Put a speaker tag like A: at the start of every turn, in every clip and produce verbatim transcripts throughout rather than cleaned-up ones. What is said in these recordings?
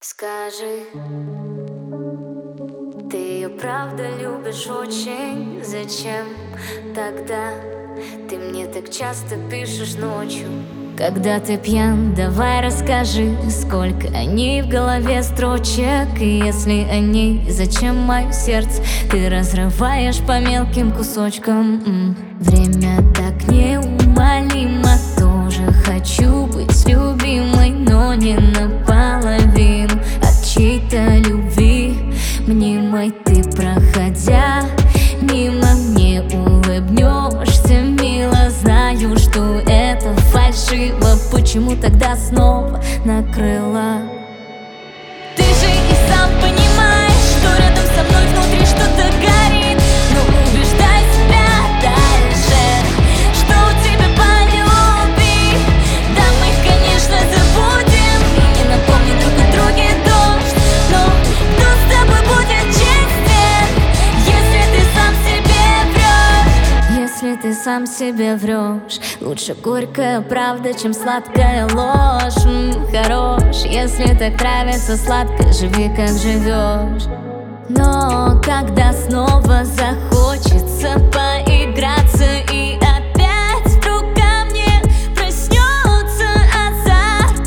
A: Скажи, ты ее правда любишь очень? Зачем тогда ты мне так часто пишешь ночью? Когда ты пьян, давай расскажи, сколько они в голове строчек. И если они, зачем мое сердце ты разрываешь по мелким кусочкам? М-м. Время так неумолимо, тоже хочу быть любимой, но не наполовину от чьей-то любви мнимой. Ты, проходя мимо, мне улыбнешься мило. Знаю, что это фальшиво, почему тогда снова накрыла? Ты же и сам понимаешь, что рядом со мной внутри что-то горит, но убеждай себя дальше, что у тебя по любви. Да, мы, конечно, забудем и не напомним друг о друге дождь, но кто с тобой будет честен, если ты сам себе врешь? Если ты сам себе врешь, лучше горькая правда, чем сладкая ложь. М-м, хорош, если так нравится сладко, живи как живешь. Но когда снова захочется поиграться и опять вдруг ко мне проснется азарт,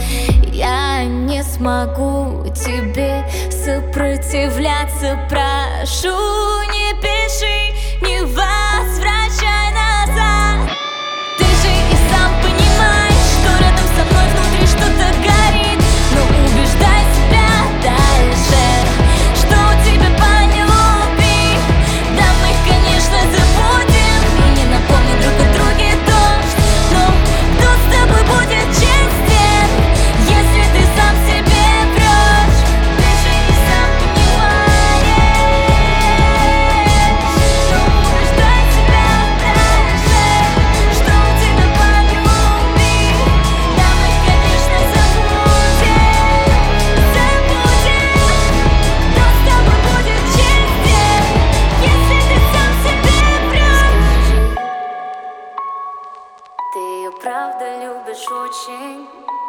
A: я не смогу тебе сопротивляться. Прошу, не пиши, не возвращай назад. Ты же и сам понимаешь, что рядом со мной внутри что-то горит, но убеждай себя дальше, что у тебя по любви. Да, мы, конечно, забудем и не напомним друг о друге дождь, но кто с тобой будет честен, если ты сам себе врешь? Ты же и сам понимаешь, но убеждай себя дальше, что у тебя по любви. Да, мы, конечно, забудем, забудем, кто с тобой будет честен, если ты сам себе врешь. Ты ее правда любишь очень?